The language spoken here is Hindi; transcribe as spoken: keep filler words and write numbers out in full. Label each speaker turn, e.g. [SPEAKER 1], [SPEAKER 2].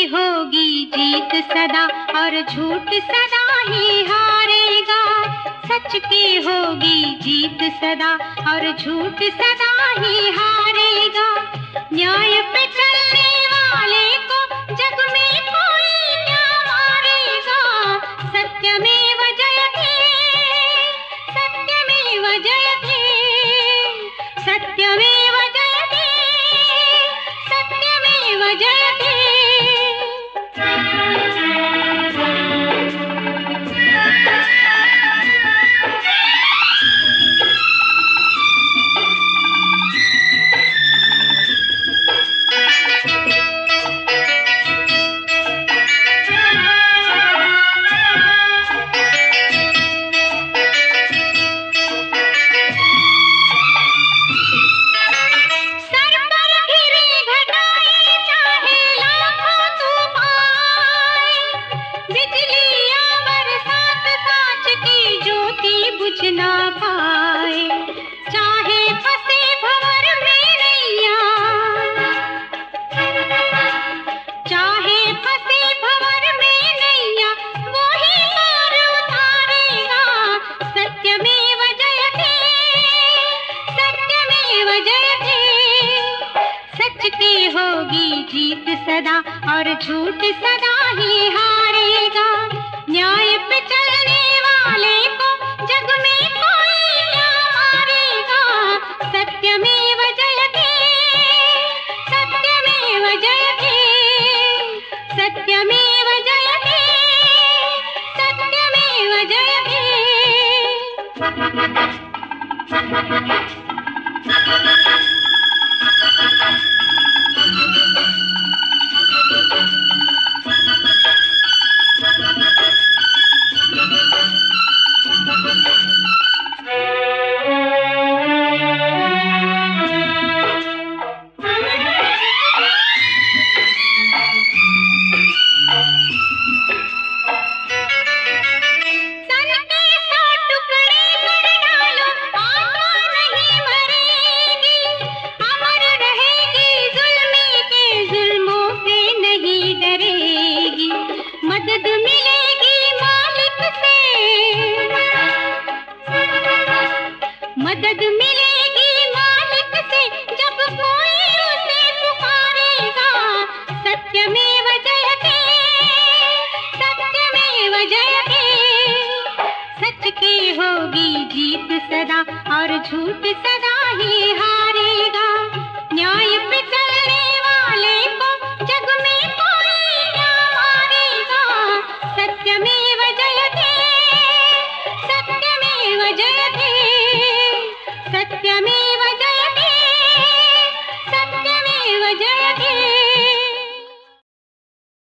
[SPEAKER 1] होगी जीत सदा और झूठ सदा ही हारेगा। सच की होगी जीत सदा और झूठ सदा ही हारेगा। न्याय पे चलने वाले को जग में कोई क्या मारेगा। सत्यमेव जयते, सत्यमेव जयते, सत्यमेव जयते, सत्यमेव जयते। ना पाए चाहे फंसे भंवर में नैया, चाहे फंसे भंवर में नैया, वो ही पार उतारेगा। सत्यमेव जयते, सत्यमेव जयते। सच की होगी जीत सदा और झूठ सदा ही हारेगा। न्याय पे चलने वाले को जग में कोई क्या मारेगा। सत्यमेव जयते, सत्यमेव जयते, सत्यमेव जयते, सत्यमेव जयते। मदद मिलेगी मालिक से, मदद मिलेगी मालिक से, जब कोई उसे पुकारेगा। सत्यमेव जयते, सत्यमेव जयते। सच की होगी जीत सदा और झूठ सदा ही हारेगा। न्याय पे चलने वाले को जग में कोई क्या मारेगा। सत्यमेव जयते।